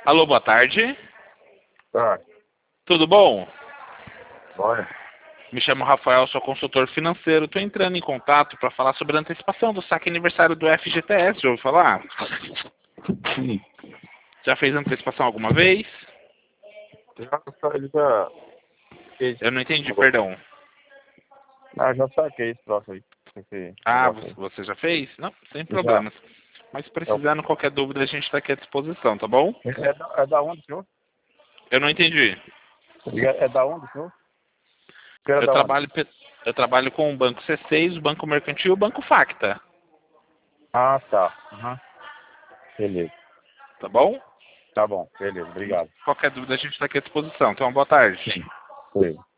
Alô, boa tarde. Tá, Tudo bom? olha. Me chamo Rafael, sou consultor financeiro. Estou entrando em contato para falar sobre a antecipação do saque aniversário do FGTS. Já ouviu falar? Sim, Já fez antecipação alguma vez? já saí já. Eu não entendi, perdão. Já saquei esse troço aí. Esse Ah, negócio aí. você já fez? Não, sem Já. problemas. Mas É, precisando qualquer dúvida, a gente está aqui à disposição, tá bom? é da onde, senhor? Eu não entendi. É da onde, senhor? Que era Eu da onde? trabalho, eu trabalho com o Banco C6, o Banco Mercantil e o Banco Facta, Ah, tá. Uhum. Beleza. tá bom? Tá bom, beleza. Obrigado. Qualquer dúvida, a gente está aqui à disposição. Então, boa tarde. Beleza.